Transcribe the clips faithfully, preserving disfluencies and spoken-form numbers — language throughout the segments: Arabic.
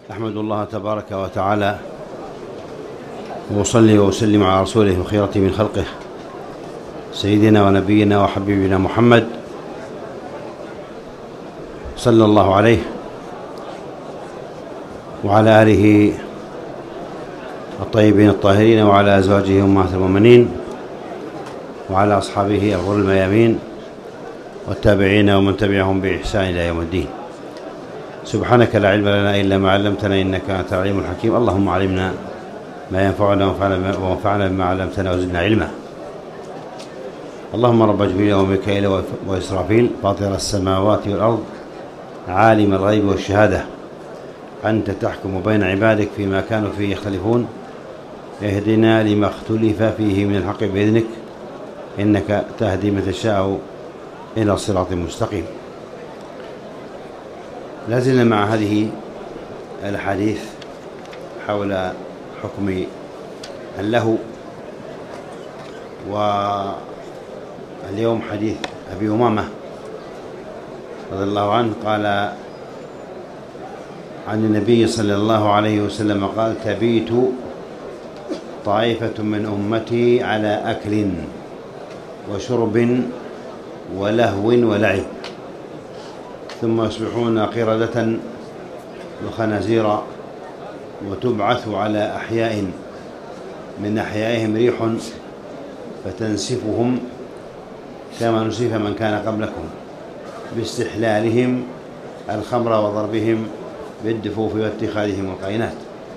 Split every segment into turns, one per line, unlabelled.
أحمد الله تبارك وتعالى وأصلي وأسلم على رسوله وخيرة من خلقه سيدنا ونبينا وحبيبنا محمد صلى الله عليه وعلى آله الطيبين الطاهرين وعلى أزواجه أمهات المؤمنين وعلى أصحابه الغر الميامين والتابعين ومن تبعهم بإحسان إلى يوم الدين. سبحانك لا علم لنا إلا ما علمتنا إنك أنت العليم الحكيم. اللهم علمنا ما ينفعنا وانفعنا بما علمتنا وزدنا علما. اللهم رب جبريل وميكائيل وإسرافيل فاطر السماوات والأرض عالم الغيب والشهادة أنت تحكم بين عبادك فيما كانوا فيه يختلفون اهدنا لما اختلف فيه من الحق بإذنك إنك تهدي من تشاء إلى صراط مستقيم. لازلنا مع هذه الحديث حول حكم اللهو، واليوم حديث أبي أمامة رضي الله عنه قال عن النبي صلى الله عليه وسلم قال: تبيت طائفة من أمتي على أكل وشرب ولهو ولعب ثم يصبحون قردة وخنازير وتبعث على أحياء من أحيائهم ريح فتنسفهم كما نسف من كان قبلكم باستحلالهم الخمر وضربهم بالدفوف واتخاذهم القينات.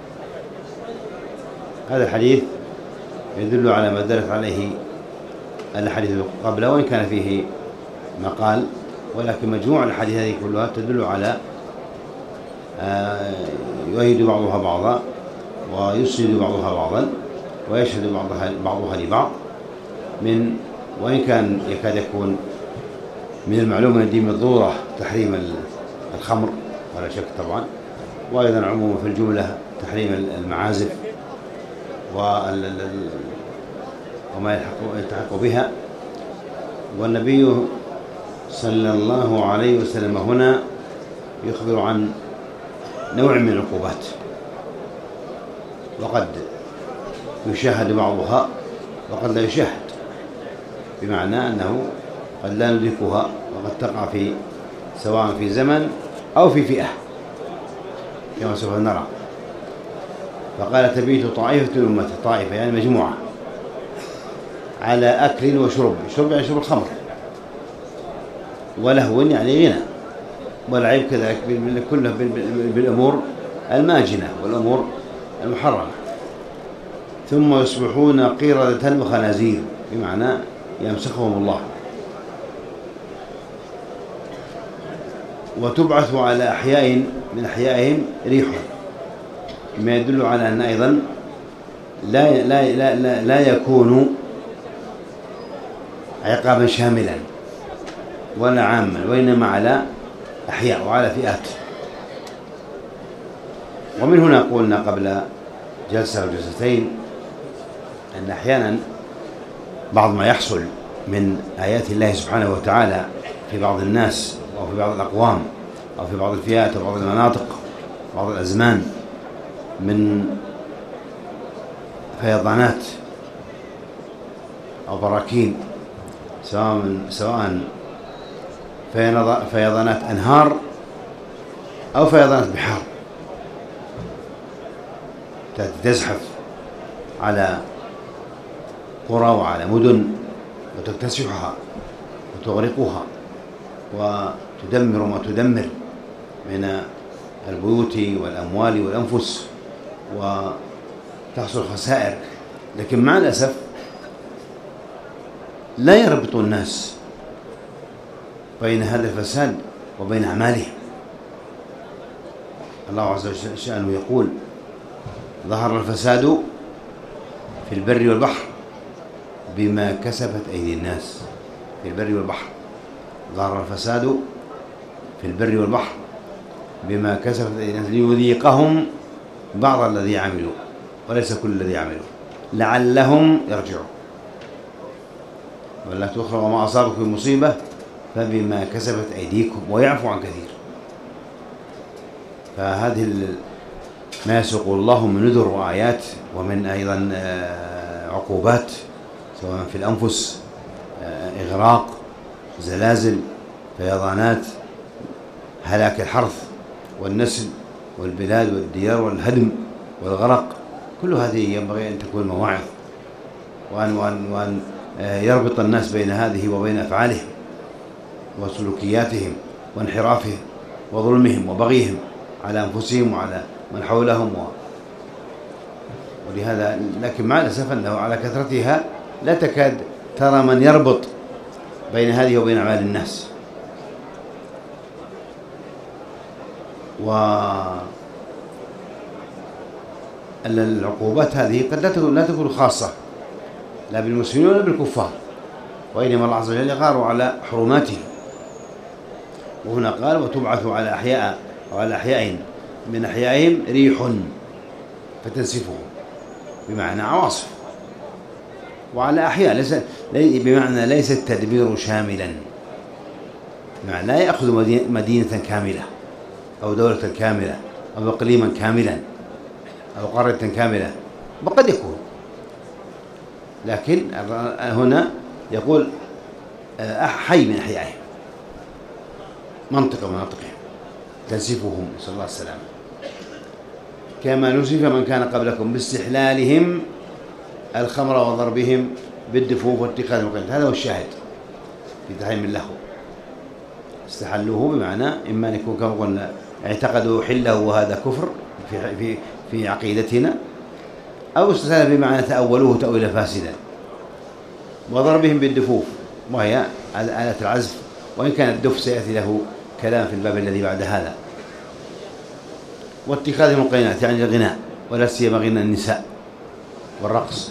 هذا الحديث يدل على ما دلت عليه الحديث قبله وإن كان فيه مقال، ولكن مجموع الحديث هذه كلها تدل على آه يؤيد بعضها بعضا ويسند بعضها بعضا ويشهد بعضها, بعضها لبعض، من وإن كان يكاد يكون من المعلوم من الدين بالضرورة تحريم الخمر ولا شك طبعا، وأيضا عموما في الجملة تحريم المعازف وما يلتحق بها. والنبي صلى الله عليه وسلم هنا يخبر عن نوع من العقوبات وقد يشاهد بعضها وقد لا يشاهد، بمعنى أنه قد لا ندركها وقد تقع في سواء في زمن أو في فئة كما سوف نرى. فقال: تبيت طائفة من أمتي، طائفة يعني مجموعة، على أكل وشرب، شرب يعني شرب الخمر، ولهو يعني غنى، والعيب كذلك كله بالأمور الماجنة والأمور المحرمة. ثم يصبحون قردة وخنازير، بمعنى يمسخهم الله. وتبعث على أحياء من أحيائهم ريح، ما يدل على أن أيضا لا, لا, لا, لا, لا يكون عقابا شاملا ولا عاما، وإنما على أحياء وعلى فئات. ومن هنا قلنا قبل جلسة أو جلستين أن أحيانا بعض ما يحصل من آيات الله سبحانه وتعالى في بعض الناس أو في بعض الأقوام أو في بعض الفئات أو بعض المناطق بعض الأزمان من فيضانات أو براكين، سواء سواء فيضانات أنهار أو فيضانات بحار تزحف على قرى وعلى مدن وتكتسحها وتغرقها وتدمر ما تدمر من البيوت والأموال والأنفس وتحصل خسائر. لكن مع الأسف لا يربط الناس بين هذا الفساد وبين أعمالهم. الله عز وجل شأنه يقول: ظهر الفساد في البر والبحر بما كسبت أيدي الناس. في البر والبحر ظهر الفساد في البر والبحر بما كسبت أيدي الناس ليذيقهم بعض الذي عملوا وليس كل الذي عملوا لعلهم يرجعون. ولا تخرج وما أصابكم من مصيبة فبما كسبت أيديكم ويعفو عن كثير. فهذه ما يسوق الله من نذر وآيات، ومن أيضا عقوبات سواء في الأنفس، إغراق، زلازل، فيضانات، هلاك الحرث والنسل والبلاد والديار والهدم والغرق. كل هذه ينبغي أن تكون مواعظ، وأن, وأن, وأن يربط الناس بين هذه وبين أفعالهم وسلوكياتهم وانحرافهم وظلمهم وبغيهم على أنفسهم وعلى من حولهم. ولهذا لكن مع الأسف أنه على كثرتها لا تكاد ترى من يربط بين هذه وبين أعمال الناس. والعقوبات هذه قد لا تكون خاصة لا بالمسلمين ولا بالكفار، وإنما الله عز وجل يغار على حرماته. وهنا قال وتبعث على أحياء وعلى أحياء من أحيائهم ريح فتنسفهم، بمعنى عواصف. وعلى أحياء ليس بمعنى ليس التدبير شاملا، بمعنى لا يأخذ مدينة كاملة أو دولة كاملة أو إقليما كاملا أو قارة كاملة، وقد يكون، لكن هنا يقول حي من أحيائهم، منطقة مناطقهم تنسفهم، نسأل الله السلامة، كما نسف من كان قبلكم باستحلالهم الخمر وضربهم بالدفوف واتخاذ المقيمات. هذا هو الشاهد في تحريم اللهو. استحلوه بمعنى إما أن يكون كما قلنا اعتقدوا حله وهذا كفر في في في عقيدتنا، أو استحلوا بمعنى تأولوه تأويلا فاسدا. وضربهم بالدفوف، وهي آلة العزف، وإن كان الدف سيأتي له كلام في الباب الذي بعد هذا. واتخاذ المقينات يعني الغناء، ولا سيما غنى النساء والرقص.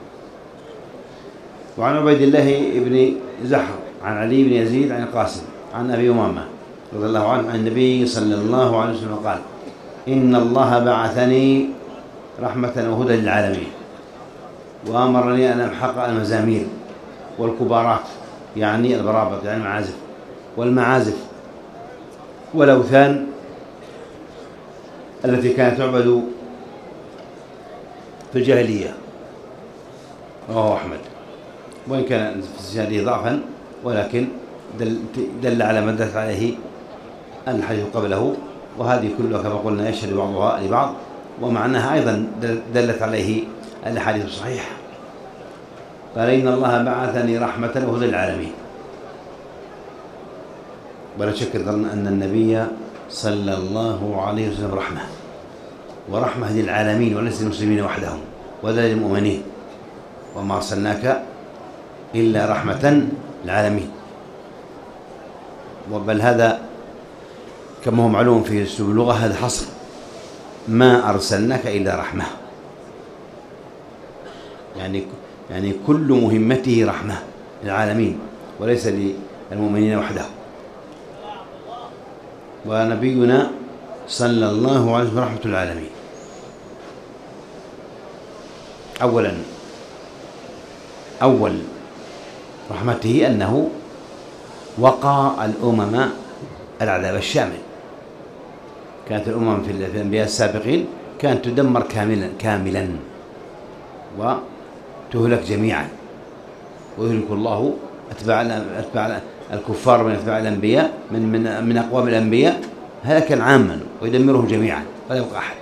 وعن عبيد الله بن زحر عن علي بن يزيد عن القاسم عن أبي أمامة رضي الله عنه عن النبي صلى الله عليه وسلم قال: إن الله بعثني رحمة وهدى للعالمين، وأمرني أن أمحق المزامير والكبارات يعني البرابط يعني المعازف والمعازف والأوثان التي كانت تعبد في الجاهلية. رواه أحمد، وإن كان في هذه ضعفا، ولكن دل, دل على ما دلت عليه الحديث قبله. وهذه كلها كما قلنا يشهد بعضها لبعض، ومعناها أيضا دلت عليه الأحاديث الصحيحة. قال: إن الله بعثني رحمة وهدى للعالمين. ولا شك أن النبي صلى الله عليه وسلم رحمة، ورحمة للعالمين وليس للمسلمين وحدهم ولا للمؤمنين، وما أرسلناك إلا رحمة للعالمين. بل هذا كما هو معلوم في أسلوب اللغة هذا حصر، ما أرسلناك إلا رحمة، يعني يعني كل مهمته رحمة للعالمين وليس للمؤمنين وحدهم. ونبينا صلى الله عليه وسلم رحمة العالمين. أولا أول رحمته أنه وقى الأمم العذاب الشامل. كانت الأمم في الأنبياء السابقين كانت تدمر كاملا كاملا وتهلك جميعا، ويهلك الله أتباع أتباع الكفار من أتباع الأنبياء من من من أقوام الأنبياء هلكا عاما ويدمرهم جميعا ولا يبقى أحد.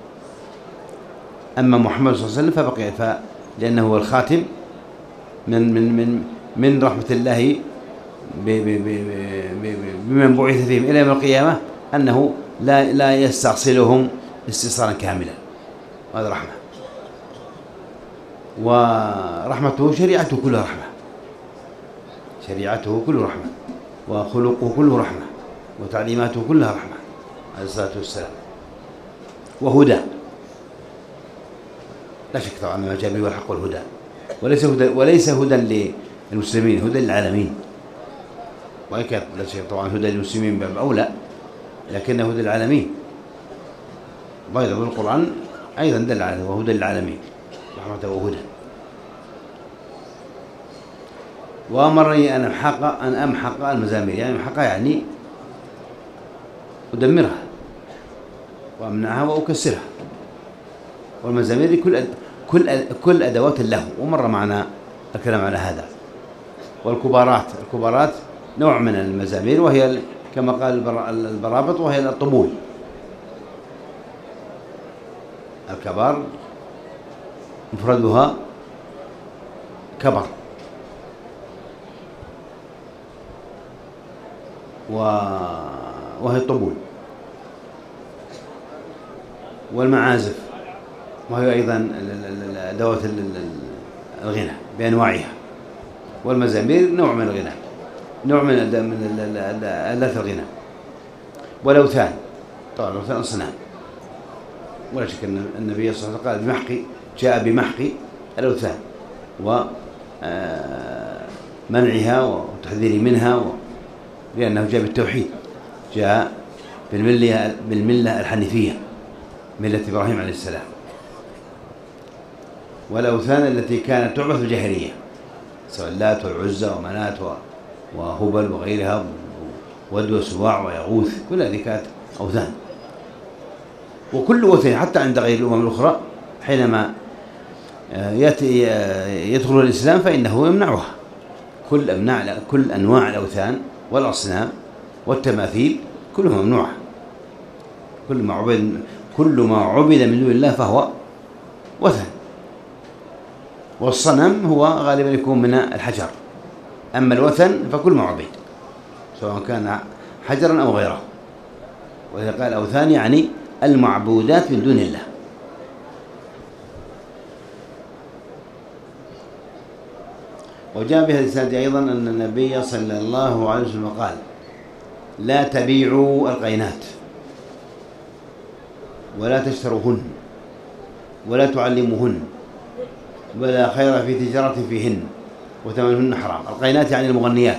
أما محمد صلى الله عليه وسلم فبقي ف لأنه هو الخاتم من من من من رحمة الله بمن بعث فيهم إلى يوم القيامة، أنه لا لا يستأصلهم استئصالا كاملا، هذا رحمة. ورحمته شريعته كلها رحمة، شريعته كله رحمة، وخلقه كله رحمة، وتعليماته كلها رحمة عليه الصلاة والسلام. وهدى لا شك طبعا ما جاء به والحق والهدى، وليس هدى وليس هدى للمسلمين، هدى للعالمين. وإن كان لا شك طبعا هدى للمسلمين باب أولى، لكنه هدى للعالمين. وأيضا بالقرآن أيضا دل على وهدى للعالمين، رحمة وهدى. وأمرني أن أمحق أن أمحق المزامير، يعني أمحق يعني أدمرها وأمنعها وأكسرها والمزامير كل كل كل أدوات اللهو، ومر معنا الكلام على هذا. والكبارات، الكبارات نوع من المزامير، وهي كما قال البرابط وهي الطبول. الكبار مفردها كبر، وهي الطبول. والمعازف وهي أيضا أدوات الغنى بأنواعها. والمزامير نوع من الغنى، نوع من آلات الغنى. والأوثان، طبعا الأوثان أصنام، ولا شك أن النبي صلى الله عليه وسلم قال بمحق، جاء بمحق الأوثان ومنعها وتحذير منها، لأنه جاء بالتوحيد، جاء بالملة, بالملة الحنيفية، ملة إبراهيم عليه السلام. والأوثان التي كانت تعبث الجاهلية، سواء اللات والعزى ومنات وهبل وغيرها، ود وسواع ويغوث، كل هذه كانت أوثان. وكل وثن حتى عند غير الأمم الأخرى حينما يأتي يدخل الإسلام فإنه يمنعها. كل أمناع كل أنواع الأوثان والأصنام والتماثيل كلها ممنوعة. كل ما عبد كل ما عبد من دون الله فهو وثن. والصنم هو غالبا يكون من الحجر، أما الوثن فكل ما عبد سواء كان حجرا أو غيره. وإذا قال أوثان يعني المعبودات من دون الله. وجاء بهذا الإسناد أيضا أن النبي صلى الله عليه وسلم قال: لا تبيعوا القينات ولا تشتروهن ولا تعلموهن ولا خير في تجارة فيهن وثمنهن حرام. القينات يعني المغنيات،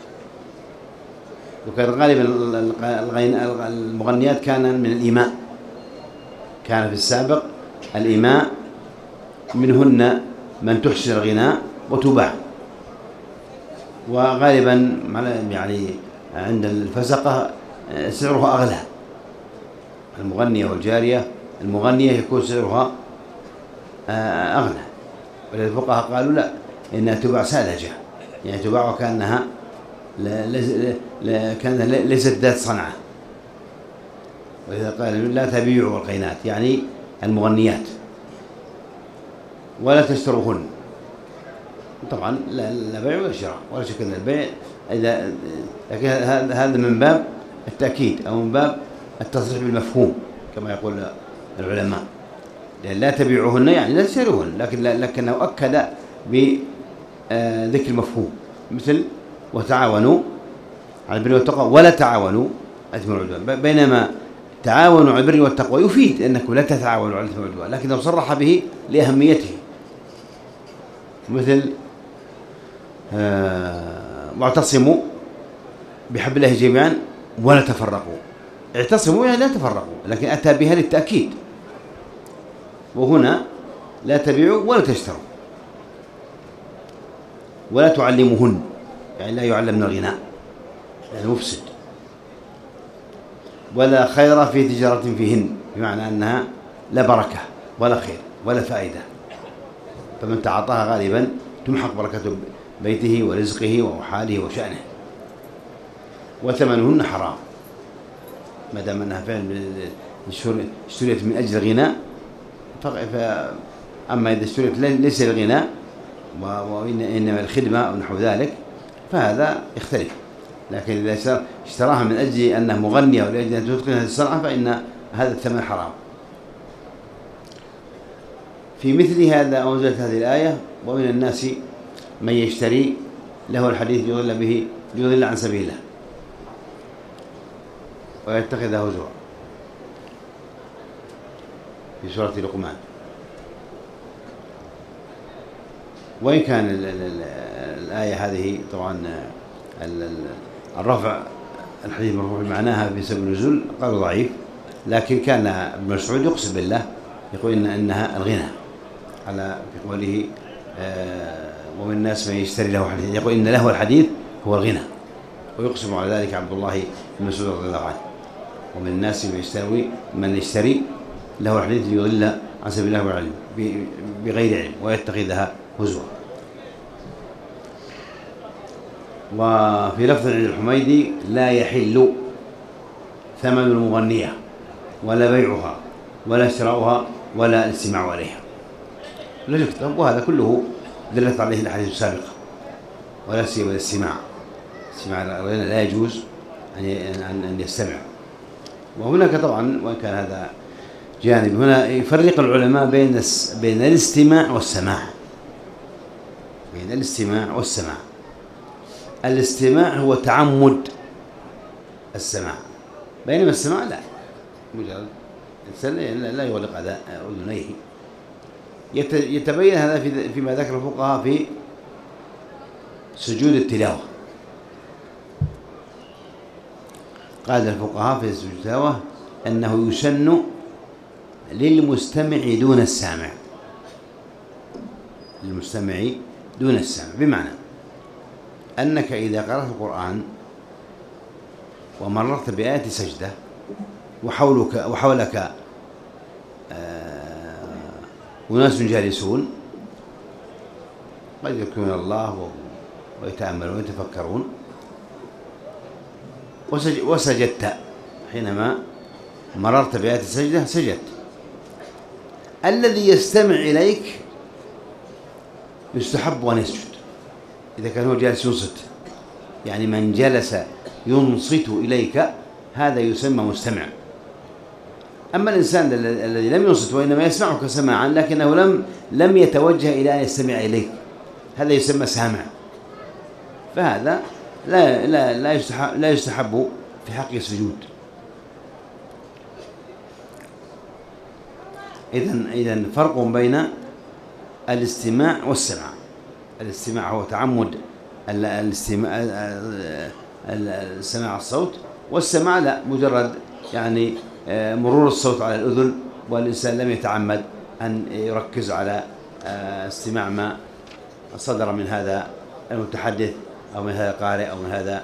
وكان غالبا المغنيات كان من الإيماء، كان في السابق الإيماء منهن من تحسن الغناء وتباع، وغالبا يعني عند الفسقة سعرها أغلى. المغنية والجارية، المغنية يكون سعرها أغلى، والفقهاء قالوا لا، إنها تباع ساذجة، يعني تباع وكأنها كانت ليست ذات صنعة. وإذا قال لا تبيعوا القينات يعني المغنيات ولا تشتروهن، طبعا لا بيع ولا شراء، ولا شك أن البيع إذا، لكن هذا من باب التأكيد أو من باب التصريح بالمفهوم كما يقول العلماء، لأن لا تبيعوهن يعني لا تشتروهن، لكن لكنه أكد بذكر المفهوم، مثل وتعاونوا على البر والتقوى ولا تعاونوا على الإثم والعدوان. بينما تعاونوا على البر والتقوى يفيد أنكم لا تتعاونوا على الإثم والعدوان، لكنه صرح به لأهميته، مثل واعتصموا بحبل الله جميعا ولا تفرقوا. اعتصموا يعني لا تفرقوا، لكن أتى بها للتأكيد. وهنا لا تبيعوا ولا تشتروا ولا تعلموهن، يعني لا يعلمن الغناء يعني مفسد. ولا خير في تجارة فيهن، بمعنى أنها لا بركة ولا خير ولا فائدة، فمن تعاطاها غالبا تمحق بركة بيته ورزقه وحاله وشأنه. وثمنهن حرام، ما دام أنها فعلا اشتريت من أجل الغناء، أما إذا اشتريت ليس الغناء وإنما الخدمة أو نحو ذلك فهذا يختلف. لكن إذا اشتراها من أجل أنها مغنية ولأجل أن تتقن هذه الصنعة فإن هذا الثمن حرام. في مثل هذا أنزلت هذه الآية: ومن الناس من يشتري له الحديث ليضل به ليضل عن سبيل الله ويتخذه هزوا، في سورة لقمان. وإن كان ال ال ال الآية هذه طبعا الرفع الحديث مرفوع معناها بسبب النزول قالوا ضعيف، لكن كان ابن مسعود يقسم بالله يقول إن إنها الغنى، على في قوله آه ومن الناس من يشتري له الحديث، يقول إن له الحديث هو الغنى، ويقسم على ذلك عبد الله بن مسعود رضي الله عنه: ومن الناس من يشتري من يشتري له الحديث ليضل عن سبيل الله والعلم بغير علم ويتخذها هزوا. وفي لفظ عند الحميدي: لا يحل ثمن المغنية ولا بيعها ولا شراؤها ولا الاستماع عليها. وهذا كله دلت عليه الأحاديث السابقة، ولا سيما الاستماع. الاستماع لا يجوز أن أن يستمع. وهناك طبعا، وإن كان هذا جانب، هنا يفرق العلماء بين بين الاستماع والسماع. بين الاستماع والسماع. الاستماع هو تعمد السماع، بينما السماع لا، مجرد الإنسان لا يغلق أذنيه. يتبين هذا فيما ذكر الفقهاء في سجود التلاوة. قال الفقهاء في سجود التلاوة أنه يسن للمستمع دون السامع. للمستمع دون السامع، بمعنى أنك إذا قرأت القرآن ومررت بآية سجدة وحولك وحولك أناس جالسون قد يذكرون الله ويتأملون ويتفكرون، وسجدت، حينما مررت بآية السجدة سجدت، الذي يستمع إليك يستحب أن يسجد إذا كان هو جالس ينصت. يعني من جلس ينصت إليك هذا يسمى مستمع. أما الإنسان الذي لم ينصت وإنما يسمعك سماعا لكنه لم لم يتوجه إلى أن يستمع إليك، هذا يسمى سامع. فهذا لا لا لا يستحب لا يستحب في حق السجود. إذن إذن فرق بين الاستماع والسماع. الاستماع هو تعمد الاستماع سماع الصوت، والسماع لا، مجرد يعني مرور الصوت على الأذن، والإنسان لم يتعمد أن يركز على استماع ما صدر من هذا المتحدث أو من هذا القارئ أو من هذا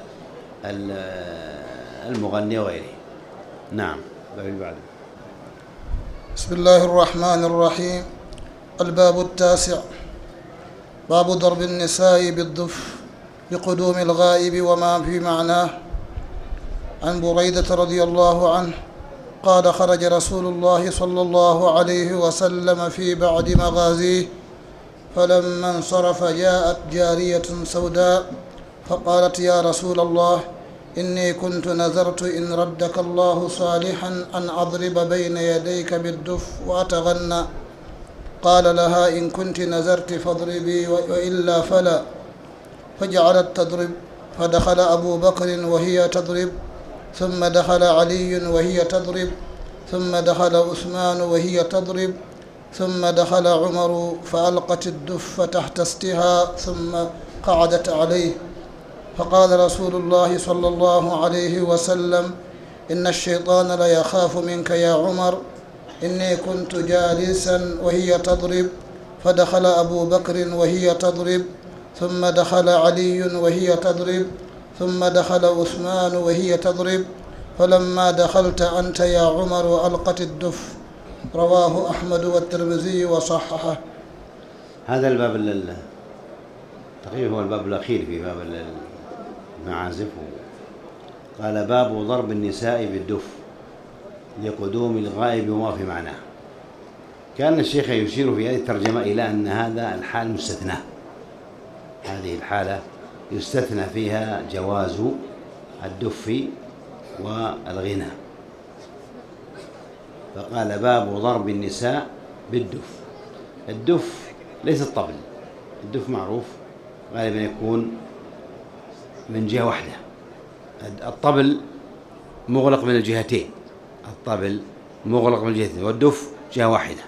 المغني وغيره. نعم. بعد.
بسم الله الرحمن الرحيم. الباب التاسع: باب ضرب النساء بالدف لقدوم الغائب وما في معناه. عن بريدة رضي الله عنه قال: خرج رسول الله صلى الله عليه وسلم في بعض مغازيه، فلما انصرف جاءت جارية سوداء فقالت: يا رسول الله، إني كنت نذرت إن ردك الله صالحا أن أضرب بين يديك بالدف وأتغنى. قال لها: إن كنت نذرت فاضربي، وإلا فلا. فجعلت تضرب، فدخل أبو بكر وهي تضرب، ثم دخل علي وهي تضرب، ثم دخل عثمان وهي تضرب، ثم دخل عمر فألقت الدف تحت استها ثم قعدت عليه. فقال رسول الله صلى الله عليه وسلم: إن الشيطان ليخاف منك يا عمر. إني كنت جالسا وهي تضرب، فدخل أبو بكر وهي تضرب، ثم دخل علي وهي تضرب، ثم دخل عثمان وهي تضرب، فلما دخلت أنت يا عمر ألقت الدف. رواه أحمد والترمذي وصححه.
هذا الباب تقريبا هو الباب الأخير في باب المعازف. قال: باب ضرب النساء بالدف لقدوم الغائب وما في معناه. كان الشيخ يشير في هذه الترجمة إلى أن هذا الحال مستثنى، هذه الحالة يستثنى فيها جواز الدف والغنى. فقال: باب ضرب النساء بالدف. الدف ليس الطبل، الدف معروف غالبا يكون من جهة واحدة، الطبل مغلق من الجهتين، الطبل مغلق من الجهتين، والدف جهة واحدة.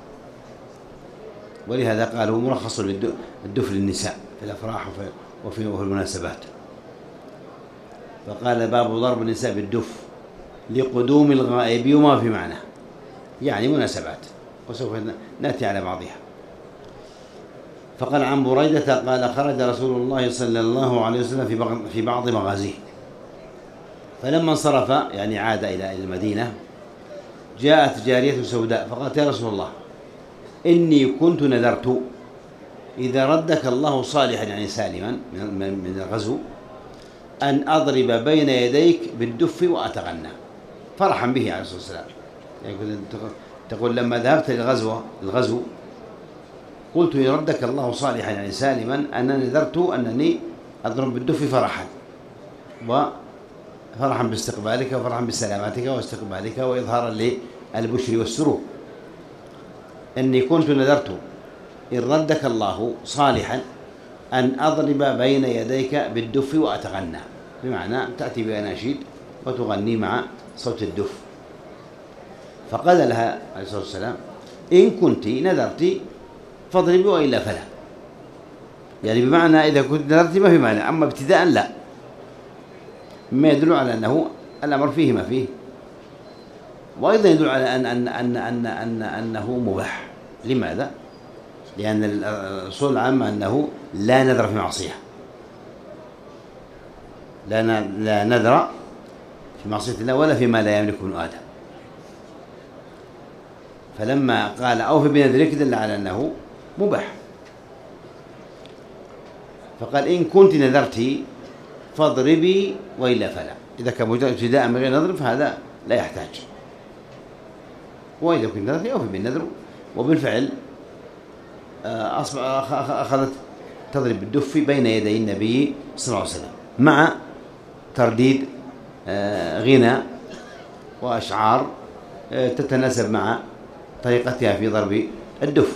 ولهذا قالوا مرخص الدف للنساء في الأفراح وفي المناسبات. فقال: باب ضرب النساء بالدف لقدوم الغائب وما في معناه، يعني مناسبات، وسوف نأتي على بعضها. فقال عن بريدة قال: خرج رسول الله صلى الله عليه وسلم في بعض مغازيه، فلما انصرف يعني عاد إلى المدينة، جاءت جارية سوداء فقالت: يا رسول الله، إني كنت نذرت إذا ردك الله صالحا يعني سالما من الغزو أن أضرب بين يديك بالدف وأتغنى فرحا به عليه الصلاة والسلام. يعني تقول لما ذهبت للغزو الغزو قلت إن ردك الله صالحا يعني سالما أنني نذرت أنني أضرب بالدف فرحا وفرحا باستقبالك وفرحا بسلامتك واستقبالك وإظهارا للبشر والسرور. إني كنت نذرت إن ردك الله صالحا أن أضرب بين يديك بالدف وأتغنى، بمعنى تأتي بأناشيد وتغني مع صوت الدف. فقال لها عليه الصلاة والسلام إن كنت نذرت فاضربي وإلا فلا، يعني بمعنى إذا كنت نذرت ما في معنى، أما ابتداء لا، مما يدل على أنه الأمر فيه ما فيه، وأيضا يدل على أن أن أن أن أن أنه مباح. لماذا؟ لأن الأصول العامة أنه لا نذر في معصية، لا لا نذر في معصية الله ولا فيما لا يملك ابن آدم. فلما قال أوفي بنذرك دل على أنه مباح. فقال إن كنت نذرت فاضربي وإلا فلا، إذا كان مجرد ابتداء من غير نذر فهذا لا يحتاج، وإذا كنت نذرت أوفي بالنذر. وبالفعل أخذت تضرب بالدف بين يدي النبي صلى الله عليه وسلم مع ترديد غنى وأشعار تتناسب مع طريقتها في ضرب الدف.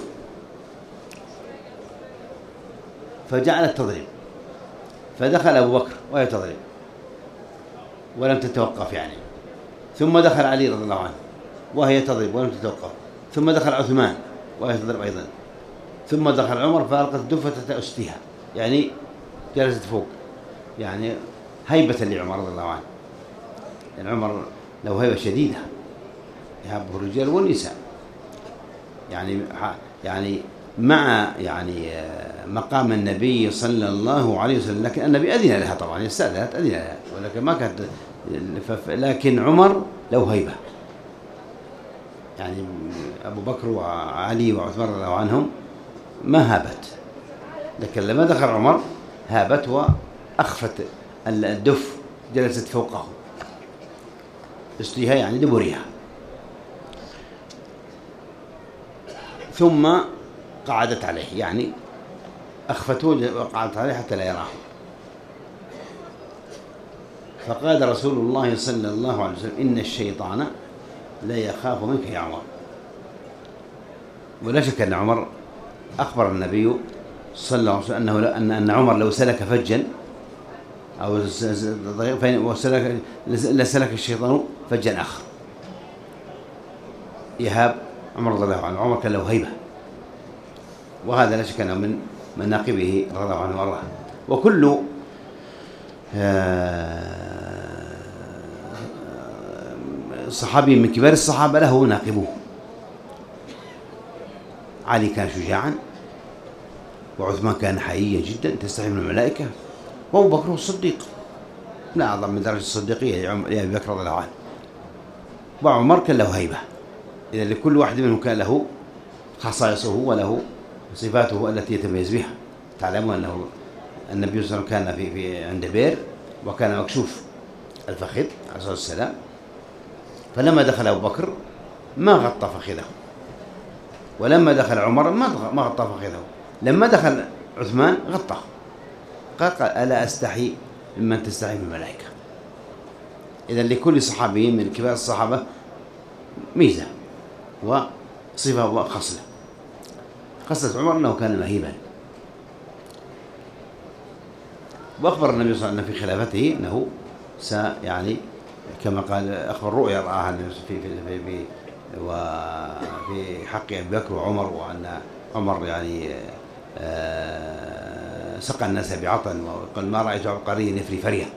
فجعلت تضرب، فدخل أبو بكر وهي تضرب ولم تتوقف يعني، ثم دخل علي رضي الله عنه وهي تضرب ولم تتوقف، ثم دخل عثمان وهي تضرب أيضا، ثم دخل عمر فألقت الدف تحت أستها، يعني جلست فوق، يعني هيبة لعمر رضي الله عنه. يعني عمر له هيبة شديدة يهابه الرجال والنساء، يعني يعني مع يعني مقام النبي صلى الله عليه وسلم، لكن النبي أذن لها طبعا، استأذنت أذن لها، ولكن ما كانت، لكن عمر له هيبة. يعني أبو بكر وعلي وعثمان رضي الله عنهم ما هابت، لكن لما دخل عمر هابت وأخفت الدف، جلست فوقه استيها يعني دبرها، ثم قعدت عليه، يعني أخفته وقعدت عليه حتى لا يراه. فقال رسول الله صلى الله عليه وسلم إن الشيطان لا يخاف منك يا عمر. ولا شك أن عمر أخبر النبي صلى الله عليه وسلم أنه أن أن عمر لو سلك فجا أو وسلك لسلك الشيطان فجا آخر يهاب عمر رضي الله عنه. عمر كان له هيبة، وهذا لا شك أنه من مناقبه رضي الله عنه وارضاه. وكل صحابي من كبار الصحابة له ناقبه. علي كان شجاعا، وعثمان كان حييا جدا تستحي من الملائكة، وأبو بكر الصديق لا أعظم من درجة الصديقية لأبي بكر رضي الله عنه، وعمر كان له هيبة. إذا لكل واحد منهم كان له خصائصه وله صفاته التي يتميز بها. تعلمون أنه النبي صلى الله عليه وسلم كان في, في عند بئر، وكان مكشوف الفخذ عليه الصلاة والسلام، فلما دخل أبو بكر ما غطى فخذه، ولما دخل عمر ما غطى فخذه، لما دخل عثمان غطاه. قال, قال ألا أستحي ممن تستحي من الملائكة. إذا لكل صحابي من كبار الصحابة ميزة وصفة وخصلة. خصلة عمر أنه كان مهيبا، وأخبر النبي صلى الله عليه وسلم في خلافته أنه سيعني كما قال أخبر رؤيا رآها في في في, في وفي حق أبي بكر وعمر، وأن عمر يعني سقى الناس بعطن، وقال ما رأيت عبقريا يفري فريا.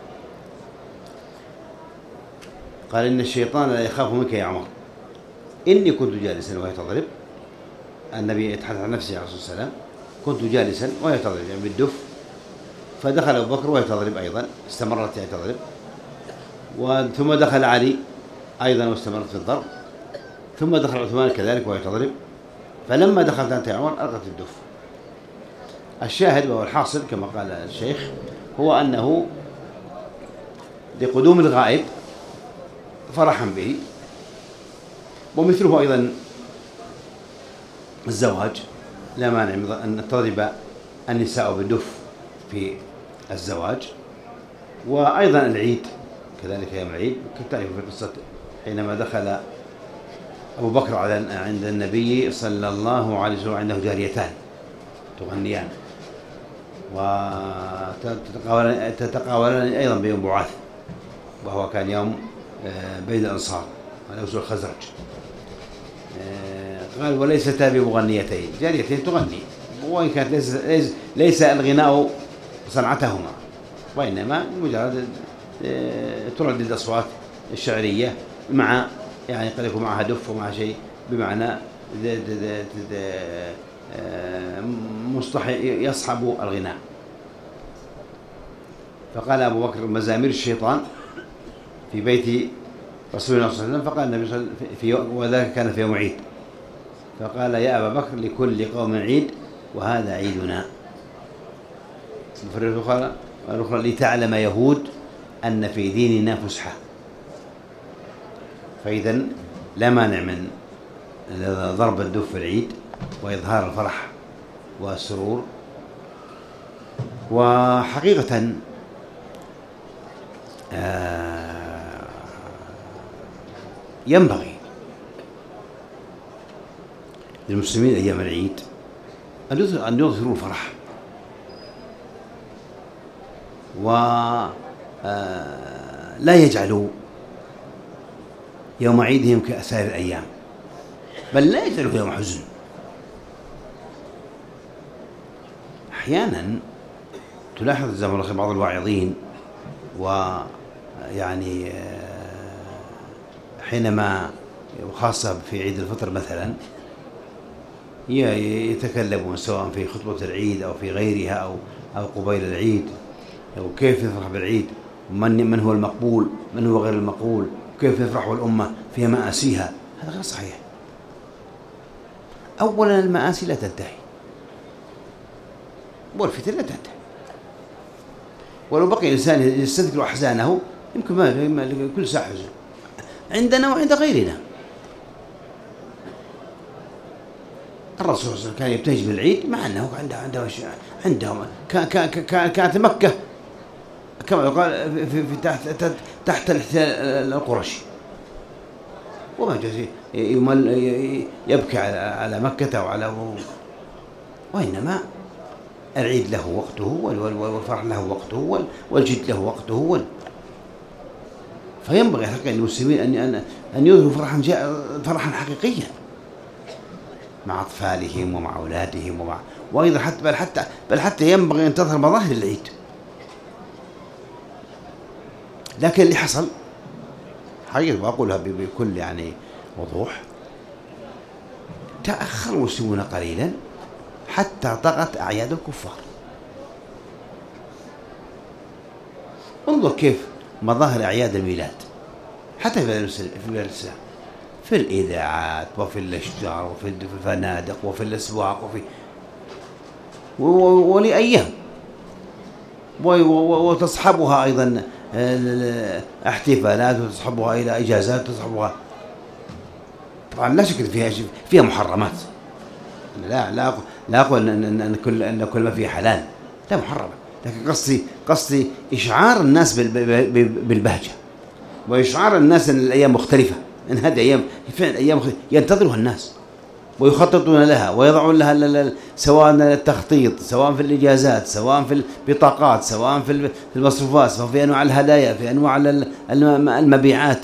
قال إن الشيطان لا يخاف منك يا عمر. إني كنت جالسا وهي تضرب، النبي يتحدث عن نفسه عليه الصلاة والسلام، كنت جالسا وهي تضرب يعني بالدف، فدخل أبو بكر وهي تضرب أيضا، استمرت يعني تضرب، ثم دخل علي أيضا واستمرت في الضرب، ثم دخل عثمان كذلك وهي تضرب، فلما دخلت أنت يا عمر ألقت الدف. الشاهد وهو الحاصل كما قال الشيخ هو أنه لقدوم الغائب فرحا به. ومثله أيضا الزواج، لا مانع أن تضرب النساء بالدف في الزواج. وأيضا العيد كذلك، يوم العيد كتعرف في قصة حينما دخل أبو بكر عند النبي صلى الله عليه وسلم عنده جاريتان تغنيان وتتقاولان أيضا بيوم بعاث، وهو كان يوم بين الأنصار والأوس والخزرج. قال وليستا بمغنيتين، جاريتين تغني، وإن كانت ليس, ليس, ليس الغناء صنعتهما، وإنما مجرد تردد الأصوات الشعرية مع يعني قد يكون معها دف ومع شيء بمعنى مصطلح يصحب الغناء. فقال أبو بكر مزامير الشيطان في بيت رسول الله صلى الله عليه وسلم. فقال النبي صلى الله عليه وسلم في وذلك كان في يوم عيد، فقال يا أبا بكر لكل قوم عيد وهذا عيدنا. الأخرى لتعلم يهود أن في ديننا فسحة. فإذا لا مانع من ضرب الدف في العيد وإظهار الفرح والسرور. وحقيقة ينبغي للمسلمين أيام العيد أن يظهروا الفرح ولا يجعلوا يوم عيدهم كأسائر الأيام، بل لا يجعلوا يوم حزن. أحيانا تلاحظ زي ما بعض الواعظين ويعني حينما وخاصة في عيد الفطر مثلا يتكلمون سواء في خطبة العيد أو في غيرها أو أو قبيل العيد، أو كيف يفرح بالعيد، من من هو المقبول من هو غير المقبول، كيف يفرح الأمة في مآسيها. هذا غير صحيح. أولا المآسي لا تنتهي والفتن لا تنتهي، ولو بقي الإنسان يستذكر أحزانه يمكن ما كل ساعة حزن عندنا وعند غيرنا. الرسول صلى الله عليه وسلم كان يبتهج بالعيد مع أنه عنده عنده عندهم كانت مكة كما يقال في, في تحت تحت الاحتلال القرشي، وما يبكي على مكة وعلى، وإنما العيد له وقته والفرح له وقته والجد له وقته. فينبغي حقا للمسلمين أن أن يظهروا فرحا فرحا حقيقيا مع أطفالهم ومع أولادهم ومع وأيضا حتى بل حتى بل حتى ينبغي أن تظهر مظاهر العيد. لكن اللي حصل حقيقة وأقولها بكل يعني وضوح، تأخر المسلمون قليلا حتى طغت أعياد الكفار. انظر كيف مظاهر أعياد الميلاد حتى في بلاد الإسلام، في الإذاعات وفي الأشجار وفي الفنادق وفي الأسواق وفي ولأيام، وتصحبها أيضا احتفالات وتصحبها إلى إجازات تصحبها. طبعا لا شك فيها فيها محرمات، لا لا لا أقول أن كل أن كل ما فيه حلال، لا محرمة، لكن قصدي قصدي إشعار الناس بالبهجة وإشعار الناس أن الأيام مختلفة، أن هذه أيام فعلا أيام ينتظرها الناس ويخططون لها ويضعون لها سواء التخطيط سواء في الإجازات سواء في البطاقات سواء في المصروفات سواء في أنواع الهدايا في أنواع المبيعات.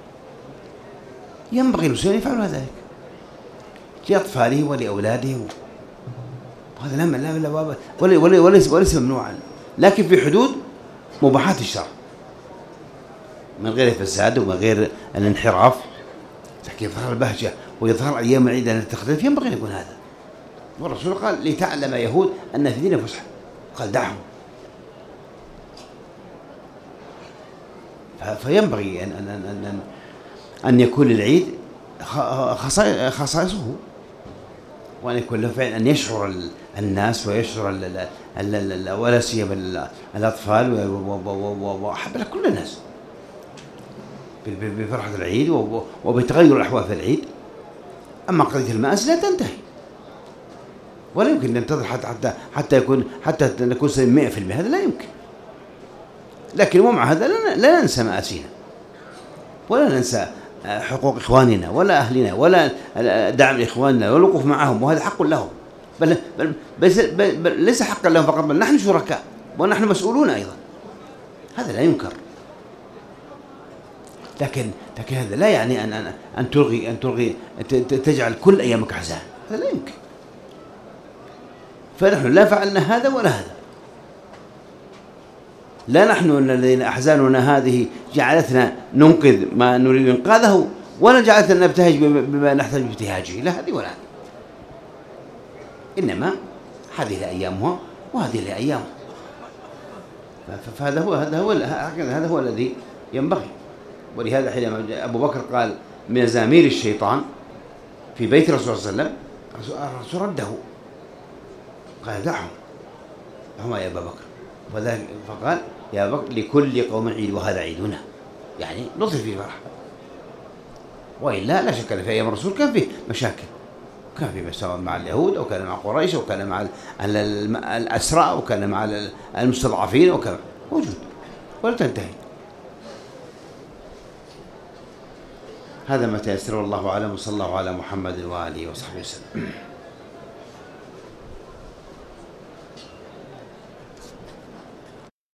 ينبغي المسلمين يفعلوا ذلك لأطفالهم ولأولادهم، وهذا لا لا لا ولا ولا وليس ممنوعا، لكن في حدود مباحات الشرع من غير الفساد ومن غير الانحراف. لكن يظهر البهجة ويظهر أيام العيد أن تختلف ينبغي أن يكون هذا. والرسول قال لتعلم يهود أن في دين فسحة، قال دعهم. فينبغي أن أن أن أن, أن يكون العيد خصائصه وأن يكون له فعلا أن يشعر الناس ويشعر ولا سيما الأطفال وحبل كل الناس بفرحة العيد وبتغير الأحوال في العيد. أما قضية المآسي لا تنتهي، ولا يمكن ننتظر حتى حتى حتى يكون حتى نكون سليم مئة في المئة، هذا لا يمكن. لكن ومع هذا لا ننسى مآسينا، ولا ننسى حقوق إخواننا ولا أهلنا، ولا دعم إخواننا والوقوف معهم، وهذا حق لهم، بل, بل, بل, بل, بل ليس حقا لهم فقط، بل نحن شركاء ونحن مسؤولون أيضا، هذا لا ينكر. لكن لكن هذا لا يعني أن أن أن تلغي أن تلغي تجعل كل أيامك أحزان، هذا لا يمكن. فنحن لا فعلنا هذا ولا هذا، لا نحن الذين أحزاننا هذه جعلتنا ننقذ ما نريد إنقاذه، ولا جعلتنا نبتهج بما نحتاج ابتهاجه، لا هذه ولا هذه، إنما هذه أيامها وهذه أيامها. فهذا هو هذا هو هذا هو الذي ينبغي. ولهذا حينما أبو بكر قال من زامير الشيطان في بيت الرسول صلى الله عليه وسلم، الرسول رده قال دعهم هما يا أبا بكر، وذلك فقال يا أبا بكر لكل قوم عيد وهذا عيدنا، يعني نظهر فيه فرح. وإلا لا شك أن في أيام الرسول كان فيه مشاكل، كان فيه مساوئ مع اليهود، أو كان مع قريش، أو كان مع الأسرى، أو كان مع المستضعفين، أو كان موجود ولا تنتهي. هذا ما تيسر، والله أعلم، وصلى الله على محمد وآله وصحبه وسلم.